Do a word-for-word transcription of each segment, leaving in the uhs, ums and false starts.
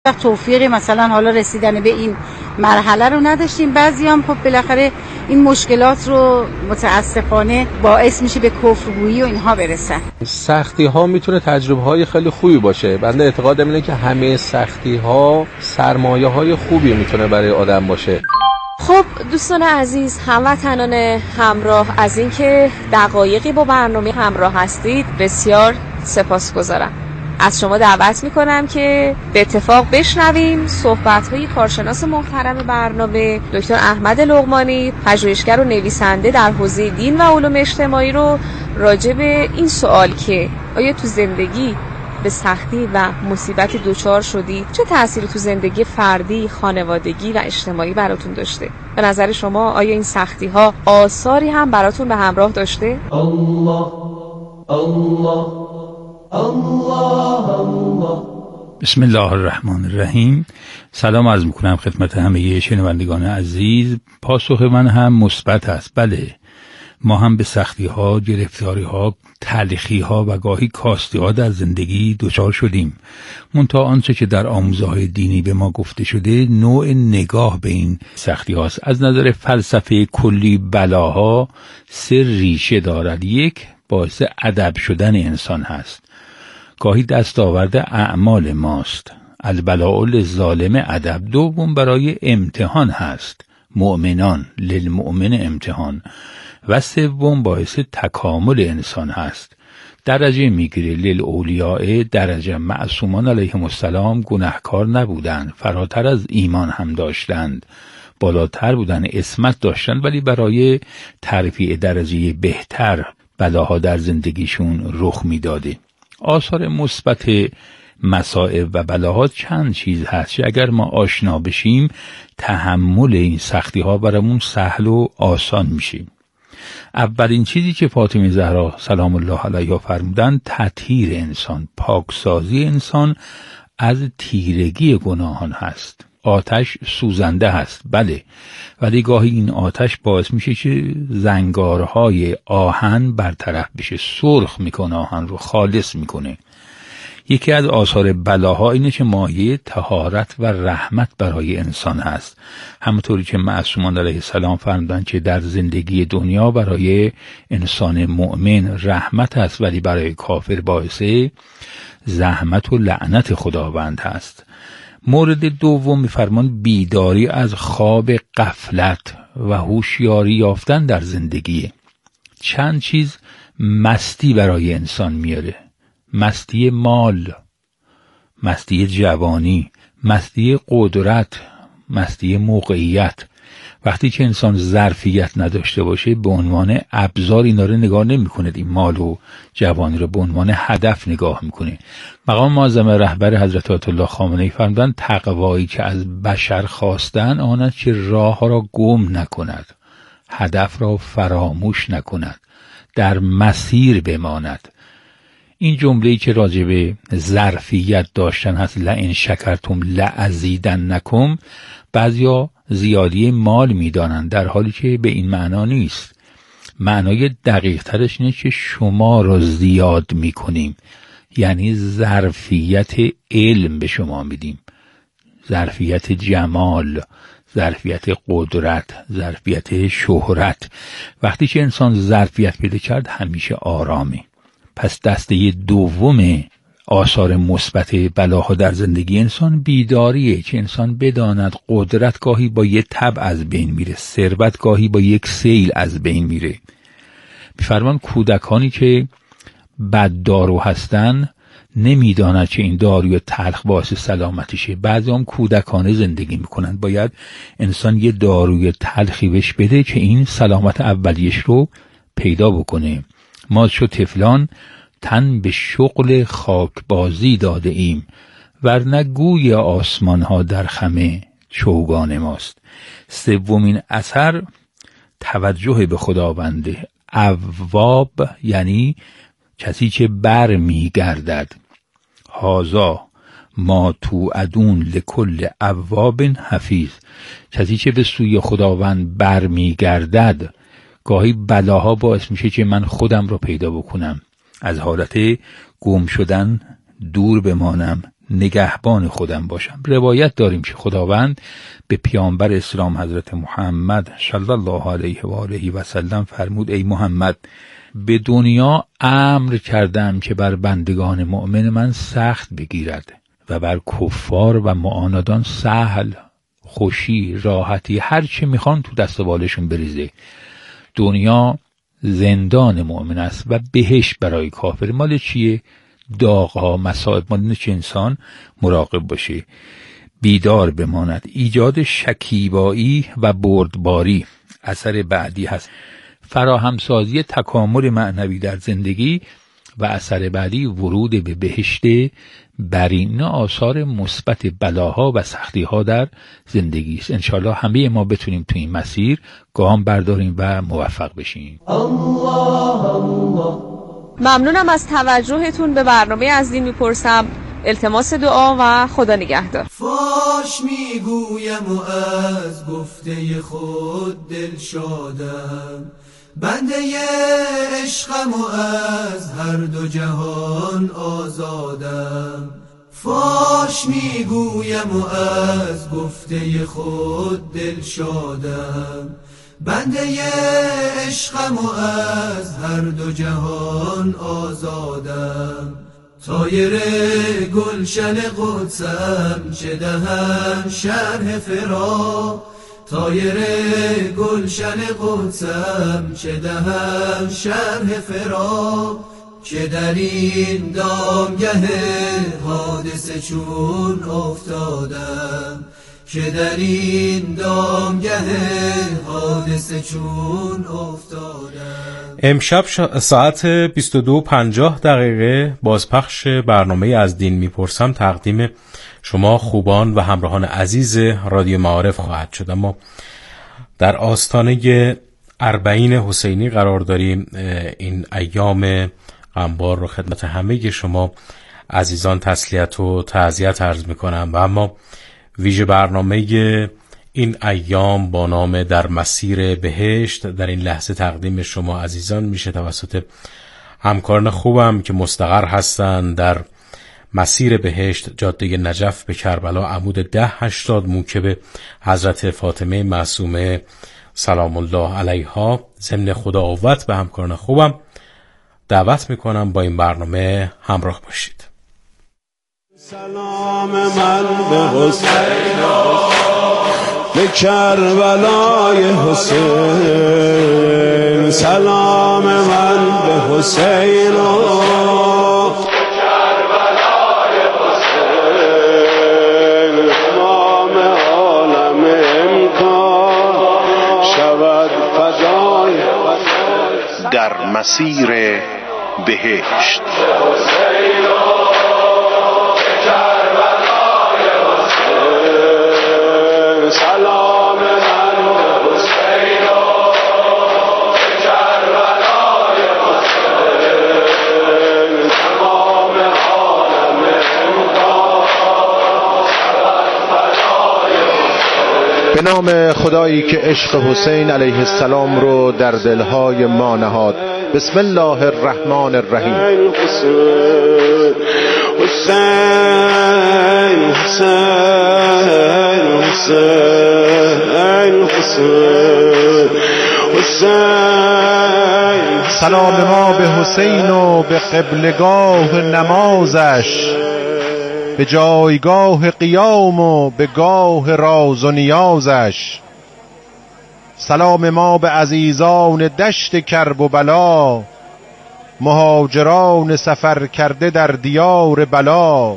توفیقی مثلا حالا رسیدن به این مرحله رو نداشتیم. بعضی هم خب بالاخره این مشکلات رو متاسفانه باعث میشه به کفرگویی و اینها برسن. سختی ها میتونه تجربه های خیلی خوبی باشه. بنده اعتقادم اینه که همه سختی ها سرمایه های خوبی میتونه برای آدم باشه. خب دوستان عزیز، هموطنان همراه از اینکه دقایقی با برنامه همراه هستید بسیار سپاسگزارم. از شما دعوت میکنم که به اتفاق بشنویم صحبت‌های کارشناس محترم برنامه دکتر احمد لقمانی، پژوهشگر و نویسنده در حوزه دین و علوم اجتماعی رو راجع به این سوال که آیا تو زندگی به سختی و مصیبت دچار شدی، چه تأثیری تو زندگی فردی، خانوادگی و اجتماعی براتون داشته؟ به نظر شما آیا این سختی‌ها آثاری هم براتون به همراه داشته؟ الله الله الله الله. بسم الله الرحمن الرحیم. سلام عرض میکنم خدمت همه شنوندگان عزیز. پاسخ من هم مثبت است. بله، ما هم به سختی ها، گرفتاری ها، تلخی ها و گاهی کاستی ها در زندگی دچار شدیم. منتها آنچه که در آموزه های دینی به ما گفته شده نوع نگاه به این سختی هاست. از نظر فلسفه کلی بلاها سه ریشه دارد. یک، باعث ادب شدن انسان هست. گاهی دستاورد اعمال ماست. البلاء للظالم ادب. دوم، برای امتحان هست. مؤمنان للمؤمن امتحان. و سوم، باعث تکامل انسان هست. درجه میگیره. للاولیاء درجه. معصومان علیهم السلام گناهکار نبودند، فراتر از ایمان هم داشتند، بالاتر بودند، عصمت داشتند، ولی برای ترفیع درجه بهتر بلاها در زندگیشون رخ میداده. آثار مثبت مصائب و بلاها چند چیز هست که اگر ما آشنا بشیم تحمل این سختی ها برامون سهل و آسان میشه. اولین چیزی که فاطمه زهرا سلام الله علیها فرمودن تطهیر انسان، پاکسازی انسان از تیرگی گناهان هست. آتش سوزنده هست، بله، ولی گاهی این آتش باعث میشه که زنگارهای آهن برطرف بشه، سرخ میکنه، آهن رو خالص میکنه. یکی از آثار بلاها اینه که مایه طهارت و رحمت برای انسان هست. همونطوری که معصومان علیه السلام فرمودن که در زندگی دنیا برای انسان مؤمن رحمت هست، ولی برای کافر باعث زحمت و لعنت خداوند هست. مورد دوم می‌فرمان بیداری از خواب غفلت و هوشیاری یافتن در زندگی. چند چیز مستی برای انسان میاره. مستی مال، مستی جوانی، مستی قدرت، مستی موقعیت. وقتی که انسان ظرفیت نداشته باشه به عنوان ابزار اینا رو نگاه نمی‌کنه، این مال و جوانی رو به عنوان هدف نگاه می‌کنه. مقام معظم رهبر حضرت آیت الله خامنه‌ای فرمودند تقوایی که از بشر خواستن آن است که راه را گم نکند، هدف را فراموش نکند، در مسیر بماند. این جمله‌ای که راجع به ظرفیت داشتن هست، لئن شکرتم لازیدنکم، بعضیا زیادی مال می‌دانند، در حالی که به این معنا نیست. معنای دقیق ترش اینه که شما را زیاد می‌کنیم، یعنی ظرفیت علم به شما میدیم، ظرفیت جمال، ظرفیت قدرت، ظرفیت شهرت. وقتی که انسان ظرفیت پیدا کرد همیشه آرامه. پس دسته دوم آثار مثبت بلاها در زندگی انسان بیداریه که انسان بداند قدرت گاهی با یک تب از بین میره، ثروت گاهی با یک سیل از بین میره. می‌فرمان کودکانی که بد دارو هستن نمیداند که این داروی تلخ باعث سلامتیشه. بعضی هم کودکانه زندگی میکنن. باید انسان یه داروی تلخی بهش بده که این سلامت اولیش رو پیدا بکنه. ما چو طفلان تن به شغل خاکبازی داده ایم، ورنه گوی آسمان ها در خم چوگان ماست. سومین اثر توجه به خداونده. اواب یعنی کسی که بر می گردد. هازا ما توعدون لکل اواب حفیظ. کسی که به سوی خداوند بر می گردد. گاهی بلاها باعث میشه که من خودم رو پیدا بکنم، از حالت گم شدن دور بمانم، نگهبان خودم باشم. روایت داریم که خداوند به پیامبر اسلام حضرت محمد صلی الله علیه و آله و سلم فرمود ای محمد به دنیا امر کردم که بر بندگان مؤمن من سخت بگیرد و بر کفار و معاندان سهل، خوشی، راحتی، هر چی میخوان تو دست و بالشون بریزه. دنیا زندان مؤمن است و بهشت برای کافر. مال چیه؟ داغ‌ها، مصائب. مال چه انسان مراقب باشه، بیدار بماند. ایجاد شکیبایی و بردباری اثر بعدی هست. فراهمسازی تکامل معنوی در زندگی و اثر بعدی ورود به بهشت برین. آثار مثبت بلاها و سختی‌ها در زندگی است. انشالله همه ما بتونیم تو این مسیر گام برداریم و موفق بشیم. الله الله. ممنونم از توجهتون به برنامه از دین میپرسم. التماس دعا و خدا نگهدار. فاش میگویم و از گفته خود دل شادم، بنده عشقم و از هر دو جهان آزادم. فاش میگویم و از گفته خود دل شادم، بنده عشقم و از هر دو جهان آزادم. طایر گلشن قدسم چه دهم شرح فراق، طایر گلشن قدسم چه دهم شرح فراق. که در این دامگه حادثه چون افتادم، که در این دامگه حادثه چون افتادم. امشب ساعت بیست و دو و پنجاه دقیقه بازپخش برنامه از دین میپرسم تقدیم شما خوبان و همراهان عزیز رادیو معارف خواهد شد. اما در آستانه اربعین حسینی قرار داریم. این ایام غمبار رو خدمت همه شما عزیزان تسلیت و تعزیت عرض میکنم و اما ویژه برنامه این ایام با نام در مسیر بهشت در این لحظه تقدیم شما عزیزان میشه توسط همکاران خوبم که مستقر هستند در مسیر بهشت، جاده نجف به کربلا، عمود ده هشتاد، موکب حضرت فاطمه معصومه سلام الله علیها. ضمن خداوت به همکاران خوبم دعوت میکنم با این برنامه همراه باشید. سلام من به حسین به کربلای حسین، سلام من به حسین کربلای حسین. تمام عالم امکان شود فدای در مسیر بهشت. سلام من به حسین به کربلای حسین، تمام عالم امکان شود فدای حسین. به نام خدایی که عشق حسین علیه السلام رو در دلهای ما نهاد. بسم الله الرحمن الرحیم. حسین حسین حسین حسین حسین. سلام ما به حسین و به قبلگاه نمازش، به جایگاه قیام و به گاه راز و نیازش. سلام ما به عزیزان دشت کرب و بلا، مهاجران سفر کرده در دیار بلا.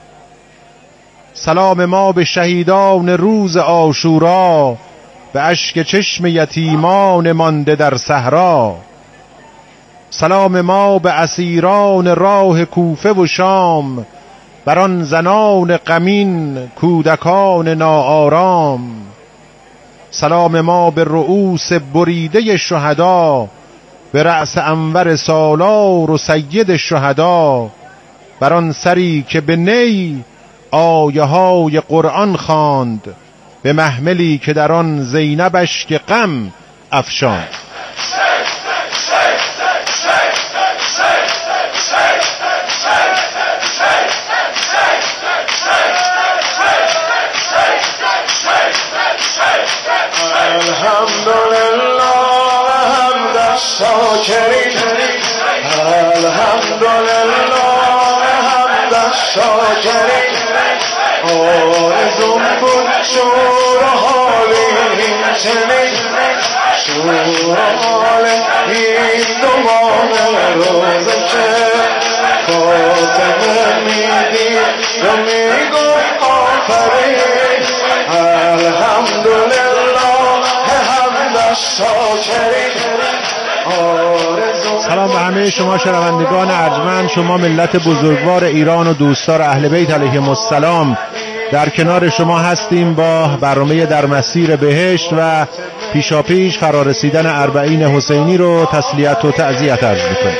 سلام ما به شهیدان روز عاشورا، به اشک چشم یتیمان مانده در صحرا. سلام ما به اسیران راه کوفه و شام، بر آن زنان غمین کودکان ناآرام. سلام ما به رؤوس بریده شهدا، به رأس انور سالار و سید شهدا. بر آن سری که به نی آیه های قرآن خواند، به محملی که در آن زینبش که غم افشاند. آرزوم بود شور و حالی چنین شور و حال این دوباره روز که فاطمه میدید و میگفت آفرین الحمدلله حمد الشاکرین. سلام به همه شما شنوندگان ارجمند، شما ملت بزرگوار ایران و دوستدار اهل بیت علیهم السلام. در کنار شما هستیم با برنامه در مسیر بهشت و پیشاپیش فرارسیدن اربعین حسینی رو تسلیت و تعزیت عرض می‌کنیم.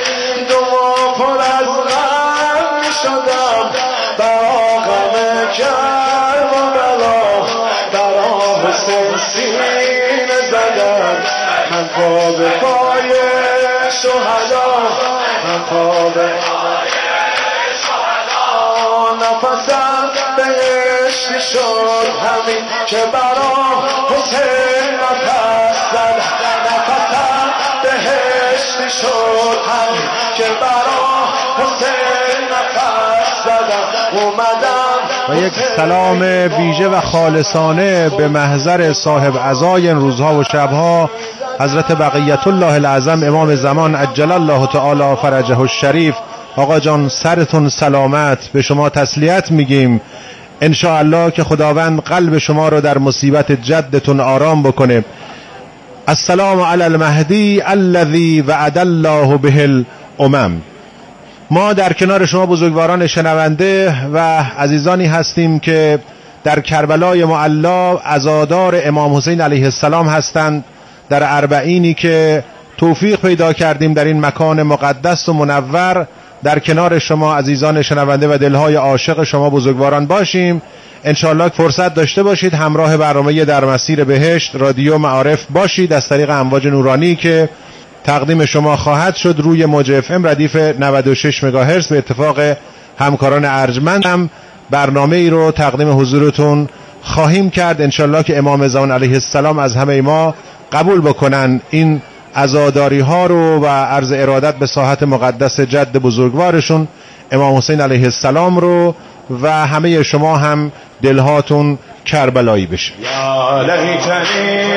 نفسم بهشتی شد همین که برا حسین نفس زد. نفسم بهشتی شد همین که برا حسین نفس زدم. اومدم و یک سلام ویژه و خالصانه به محضر صاحب عزای این روزها و شبها حضرت بقیت الله العظم امام زمان عجل الله تعالی فرجه الشریف. آقا جان سرتون سلامت، به شما تسلیت میگیم. انشاءالله که خداوند قلب شما رو در مصیبت جدتون آرام بکنه. السلام علی المهدی الذی وعد الله به الامم. ما در کنار شما بزرگواران شنونده و عزیزانی هستیم که در کربلای معلا عزادار امام حسین علیه السلام هستند، در اربعینی که توفیق پیدا کردیم در این مکان مقدس و منور در کنار شما عزیزان شنونده و دلهای عاشق شما بزرگواران باشیم. انشاءالله فرصت داشته باشید همراه برنامه در مسیر بهشت رادیو معارف باشید از طریق امواج نورانی که تقدیم شما خواهد شد روی موج اف ام ردیف نود و شش مگاهرتز. به اتفاق همکاران ارجمند هم برنامه ای رو تقدیم حضورتون خواهیم کرد. انشاءالله که امام زمان علیه السلام از همه ما قبول بکنن این عزاداری ها رو و عرض ارادت به ساحت مقدس جد بزرگوارشون امام حسین علیه السلام رو و همه شما هم دلهاتون کربلایی بشه. یا لیتنی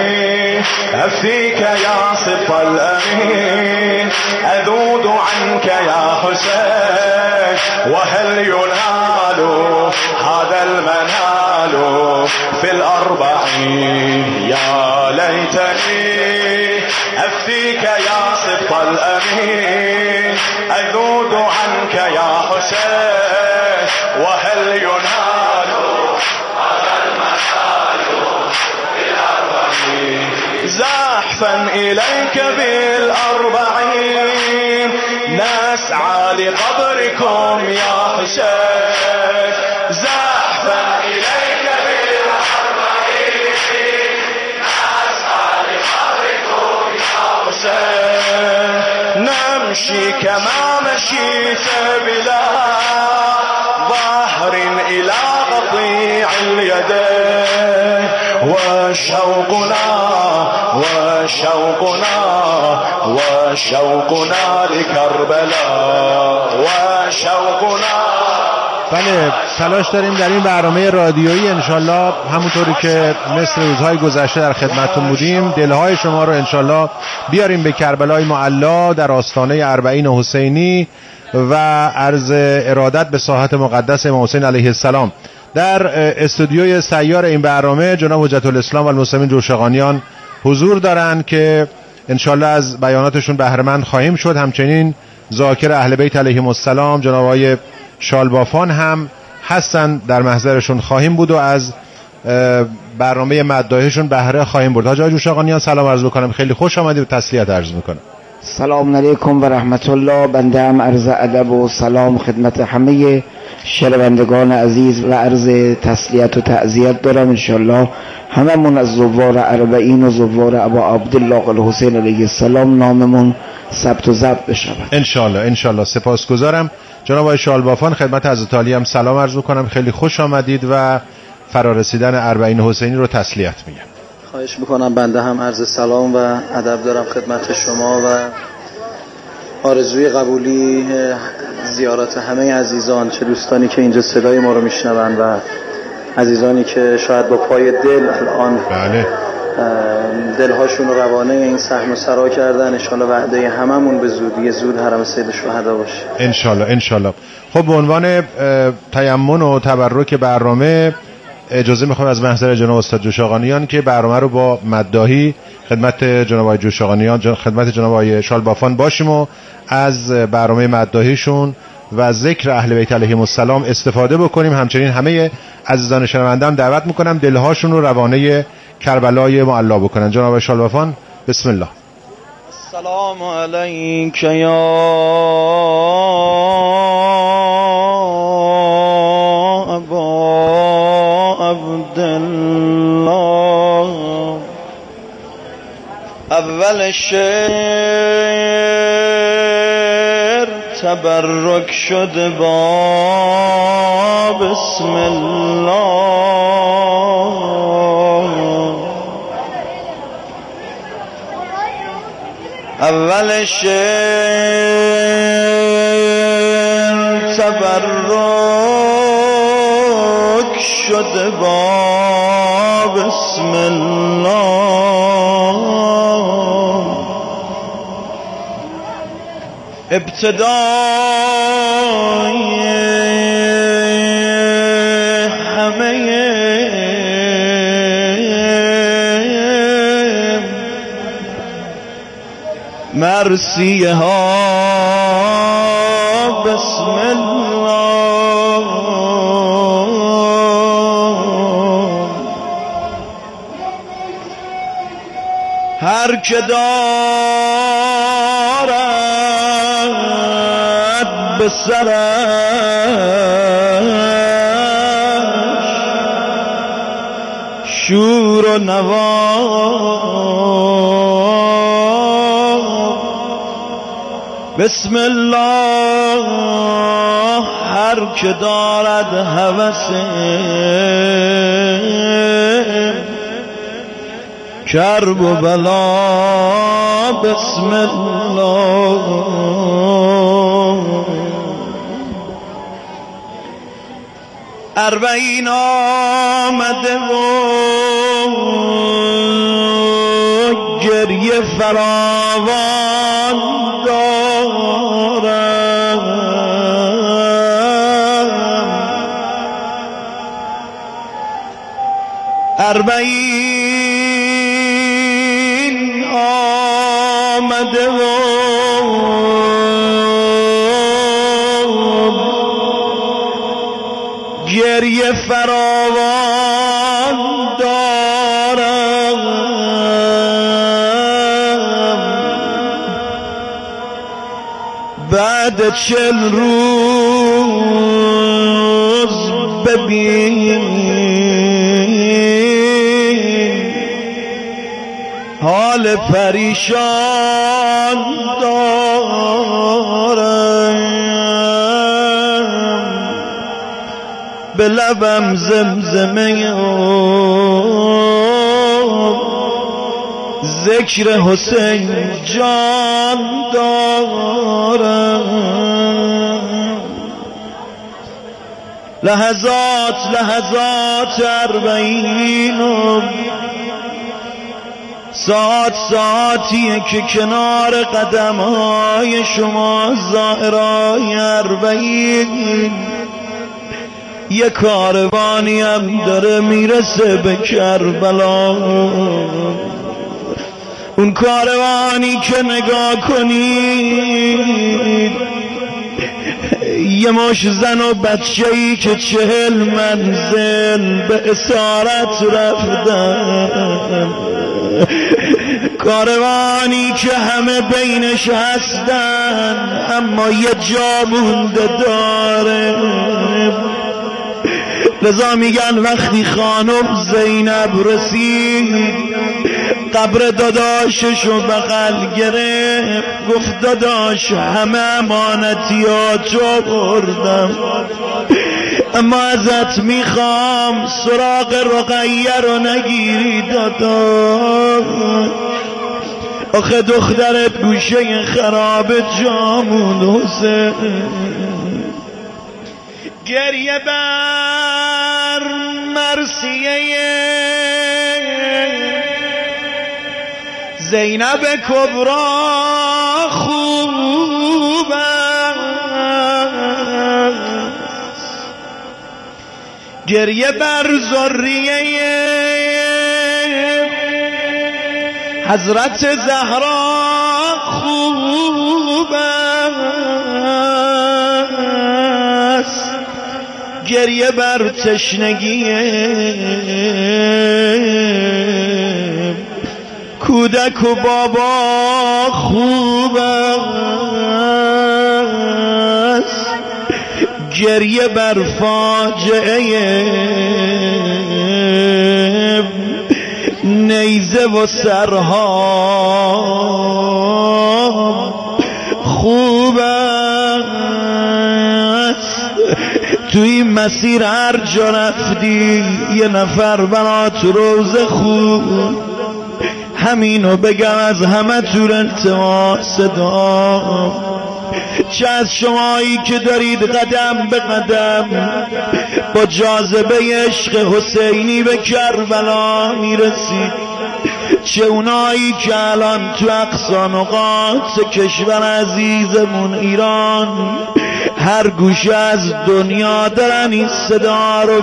افیک یا صف الامین اذود عنک یا حسین و هل ینال هذا المنال فی الاربعین. یا لیتنی أفديك يا صف الأمين أذود عنك يا حسين وهل ينال هذا المنال بالأربعين. زحفا إليك بالأربعين نسعى لقبركم يا حسين. زحفا إليك بالأربعين نسعى لقبركم نمشي كما مشيت بلا ظهر إلى قطيع اليدين. وشوقنا وشوقنا وشوقنا لكربلاء وشوقنا. بله تلاش داریم در این برنامه رادیویی انشالله همونطوری که مثل روزهای گذشته در خدمتتون بودیم دلهای شما رو انشالله بیاریم به کربلای معلا در آستانه اربعین حسینی و عرض ارادت به ساحت مقدس امام حسین علیه السلام. در استودیوی سیار این برنامه جناب حجت الاسلام و المسلمین جوشقانیان حضور دارن که انشالله از بیاناتشون بهره‌مند خواهیم شد. همچنین ذاکر اهل بیت علیهم السلام جناب آقای شالبافان هم هستن، در محضرشون خواهیم بود و از برنامه مداحشون بهره خواهیم برد. حاج جوشقانیان سلام عرض میکنم، خیلی خوش آمدید و تسلیت عرض میکنم. سلام علیکم و رحمت الله. بنده هم عرض ادب و سلام خدمت همه شنوندگان عزیز و عرض تسلیت و تعزیت دارم. انشالله هممون از زوار اربعین و زوار ابا عبدالله الحسین علیه السلام ناممون ثبت و ضبط بشود انشالله. انشالله سپاسگزارم. جناب آقای شالبافان خدمت حضرت عالی هم سلام عرض میکنم، خیلی خوش آمدید و فرارسیدن اربعین حسینی رو تسلیت میگم. خواهش میکنم. بنده هم عرض سلام و ادب دارم خدمت شما و آرزوی قبولی زیارت همه عزیزان، چه دوستانی که اینجا صدای ما رو میشنون و عزیزانی که شاید با پای دل الان بله دلهاشون رو روانه این صحن سرا کردن. انشالله وعده هممون به زودی زود حرم سید شهدا باشه انشالله انشالله. خب به عنوان تیمن و تبرک برنامه اجازه میخوام از محضر جناب استاد جوشاقانیان که برنامه رو با مداحی خدمت جناب آقای جوشاقانیان خدمت جناب آقای شالبافان باشیم و از برنامه مداحیشون و ذکر اهل بیت علیهم السلام استفاده بکنیم. همچنین همه عزیزان شنونده هم دعوت میکنم دلهاشون رو روانه کربلای معلا بکنن. جناب آقای شالبافان بسم الله. السلام علیک یا ابا عبدالله. اول شعر تبرک شد با بسم الله. اول شعر تبرک شد با بسم الله. ابتدای همه مرسیه ها بسم الله. هر که دارد به سرش شور و نوا بسم الله. هر که دارد هوس کرب و بلا بسم الله. اربعین آمده و گریه فراوان دارم. اربعین آمده و گریه فراوان دارم. بعد چل روز ببین حال پریشان دارم. به لبم زمزمه ذکر حسین جان دارم. لحظات لحظات اربعینم ساعت ساعتیه که کنار قدمهای شما زائرای اربعین یه کاروانی هم داره میرسه به کربلا. اون کاروانی که نگاه کنید یه مش زن و بچه‌ای که چهل منزل به اسارت رفتن. کاروانی که همه بینش هستن اما یه جا مونده داره. لذا میگن وقتی خانم زینب رسید قبر داداششو بغل گرفت گفت داداش همه امانتیاتو بردم اما ازت میخوام سراغ رقیه رو نگیری داداش. آخه دخترت گوشه خراب جامون حسین. گریه بر من مرثیه زینب کبرا خوب است، گریه بر ذریه حضرت زهرا خوب است، گریه بر تشنگی کودک و بابا خوب است، گریه بر فاجعه نیزه و سرها خوب است. توی این مسیر هر جا رفتی یه نفر برات روزه خوب، همینو بگم از همه تور التماس دعا، چه از شمایی که دارید قدم به قدم با جاذبه عشق حسینی به کربلا میرسید، چه اونایی که الان تو اقصا نقاط کشور عزیزمون ایران هر گوشه از دنیا دارن این صدا رو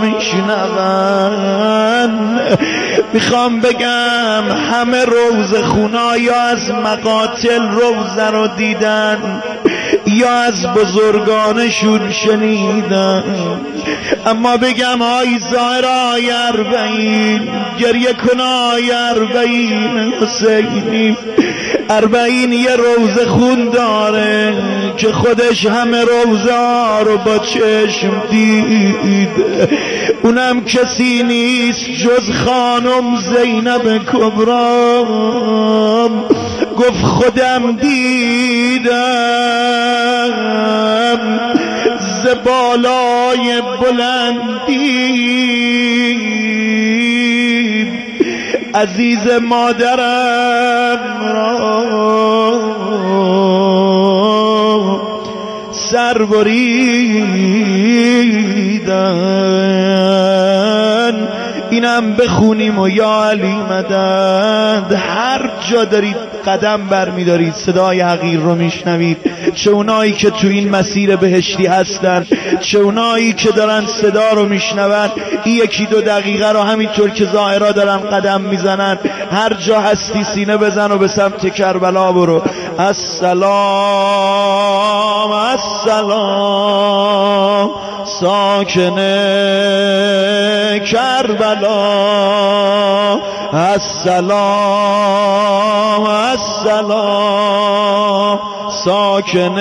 میشنون. میخوام بگم همه روزه خونا یا از مقاتل روزه رو دیدن یا از بزرگانشون شنیدن، اما بگم آی ظاهر آی اربعین، گریه کن آی اربعین حسینی. اربعین یه روزه خون داره که خودش همه روزه ها رو با چشم دید، اونم کسی نیست جز خانم زینب کبرا. گفت خودم دیدم ز بالای بلندی عزیز مادرم را سر بریدن. اینم بخونیم و یا علی مدد. هر جا دارید قدم برمیدارید صدای حقیر رو میشنوید، چه اونایی که تو این مسیر بهشتی هستن چه اونایی که دارن صدا رو میشنون، این یکی دو دقیقه رو همینطور که ظاهرا دارن قدم میزنن، هر جا هستی سینه بزن و به سمت کربلا برو. السلام السلام ساکن کربلا، السلام السلام ساکن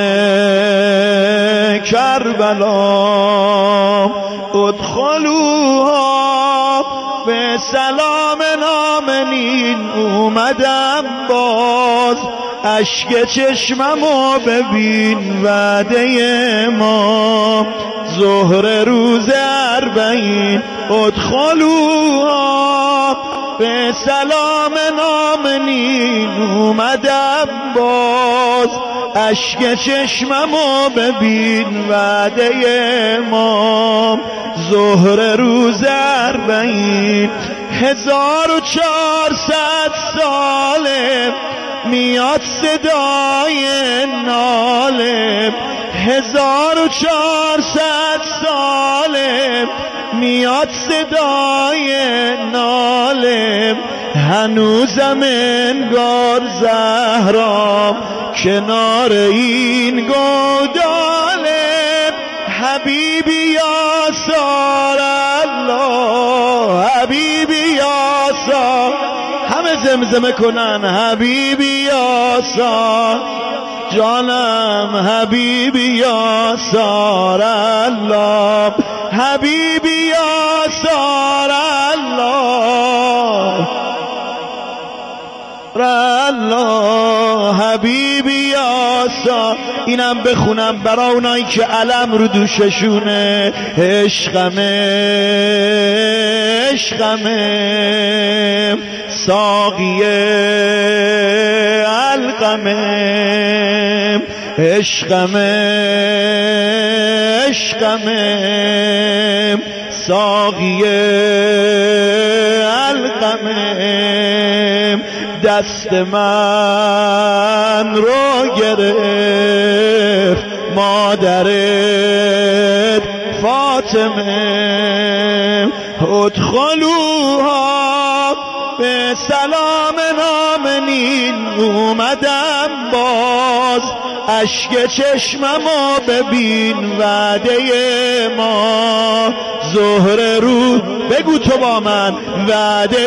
کربلا، ادخلوها به سلام آمنین. اومدم باز اشک چشممو ببین، وعده ما ظهر روز اربعین. ادخلوها به سلام آمنین، اومدم باز اشک چشممو ببین، وعده ما ظهر روز اربعین. هزار و چهارصد ساله میاد صدای ناله، هزار و چهارصد ساله میاد صدای ناله، هنوزم انگار زهرا کنار این گوداله. حبیبی یا سار الله، حبیبی یا سار، همه زمزمه کنن حبیبی یا سار جانم، حبیبی یا سار الله، حبیبی یا سار الله الله، حبیبی یا سار. اینم بخونم برای اونایی که علم رو دوششونه. عشقمه عشقمه ساقیه علقمه، عشقمه عشقمه ساقی القمه دست من رو گرفت مادرت فاطمه ادخلوها به سلام نامنین اومدم باز اشک چشممو ببین وعده ما ظهر رو بگو تو با من وعده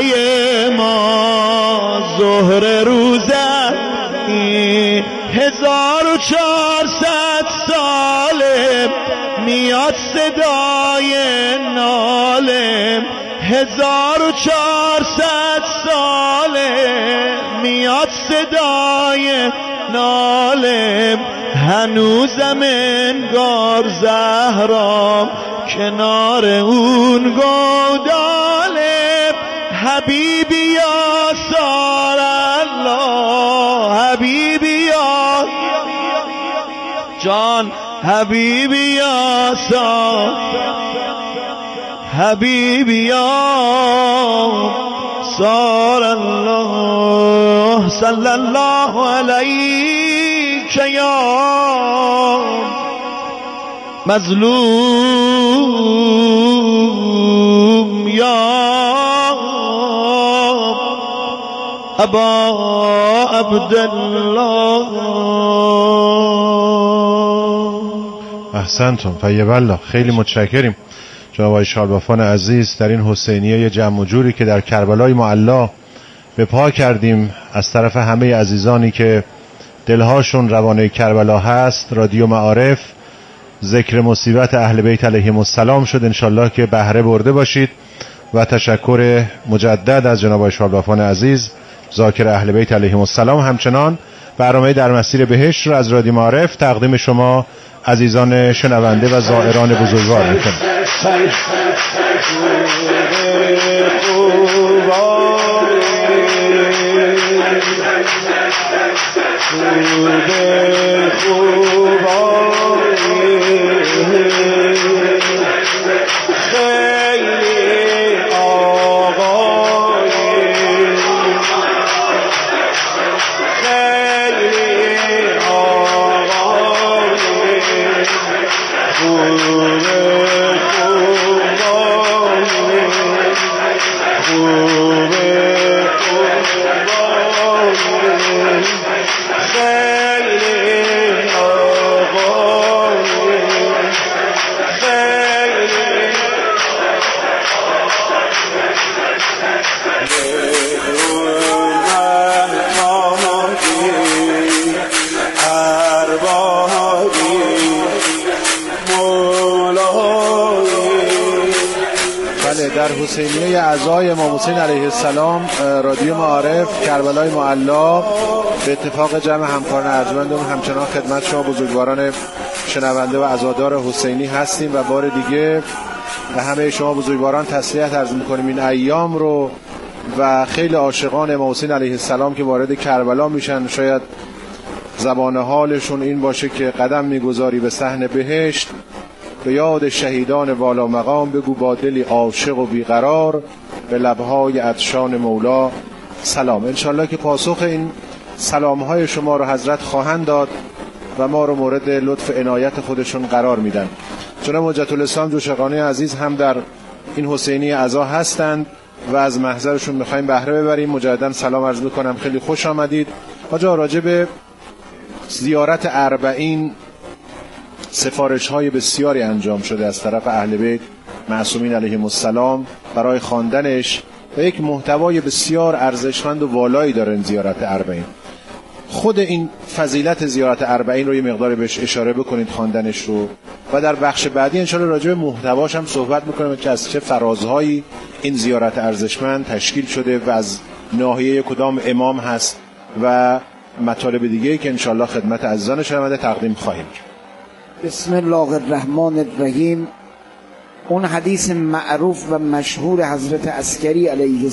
ما ظهر روزه هزار و چهارصد ساله میاد صدای ناله هزار و چهارصد ساله میاد صدای ناله هنوزم انگار زهرام کنار اون گوداله حبیبی یا سار الله حبیبی یا جان حبیبی یا سار حبیبی یا سار الله صلی الله علیک یا مظلوم یا ابا عبدالله. احسنتم طیب الله. خیلی متشکریم جناب آقای شالبافان عزیز در این حسینیه جمع و جوری که در کربلای معلا به پا کردیم از طرف همه عزیزانی که دلهاشون روانه کربلا هست. رادیو معارف ذکر مصیبت اهل بیت علیهم السلام شد، انشالله که بهره برده باشید و تشکر مجدد از جناب آقای شالبافان عزیز ذاکر اهل بیت علیهم السلام. همچنان برنامه در مسیر بهشت را از رادیو معارف تقدیم شما عزیزان شنونده و زائران بزرگوار میکنم. در حسینیه اعضای امام حسین علیه السلام رادیو معارف کربلای معلا به اتفاق جمع همکاران ارجمندمون همچنان خدمت شما بزرگواران شنونده و عزادار حسینی هستیم و بار دیگه به همه شما بزرگواران تسلیت عرض می‌کنیم این ایام رو و خیلی عاشقان امام حسین علیه السلام که وارد کربلا میشن شاید زبان حالشون این باشه که قدم میگذاری به صحن بهشت به یاد شهیدان والا مقام بگو با دلی عاشق و بیقرار به لبهای عطشان مولا سلام. انشالله که پاسخ این سلامهای شما رو حضرت خواهند داد و ما رو مورد لطف عنایت خودشون قرار میدن. جناب حجت الاسلام جوشقانی عزیز هم در این حسینی اعضا هستند و از محضرشون میخوایم بهره ببریم. مجددا سلام عرض میکنم، خیلی خوش آمدید. آجا راجع به زیارت اربعین سفارش های بسیاری انجام شده از طرف اهل بیت معصومین علیهم السلام برای خواندنش و یک محتوای بسیار ارزشمند و والایی داره این زیارت اربعین. خود این فضیلت زیارت اربعین رو یه مقدار بهش اشاره بکنید خواندنش رو و در بخش بعدی انشاءالله راجع به محتواش هم صحبت میکنیم که از چه فرازهایی این زیارت ارزشمند تشکیل شده و از ناحیه کدام امام هست و مطالب دیگه‌ای که انشاءالله خدمت عزیزان شنونده تقدیم خواهیم کرد. بسم الله الرحمن الرحیم. اون حدیث معروف و مشهور حضرت عسکری علیه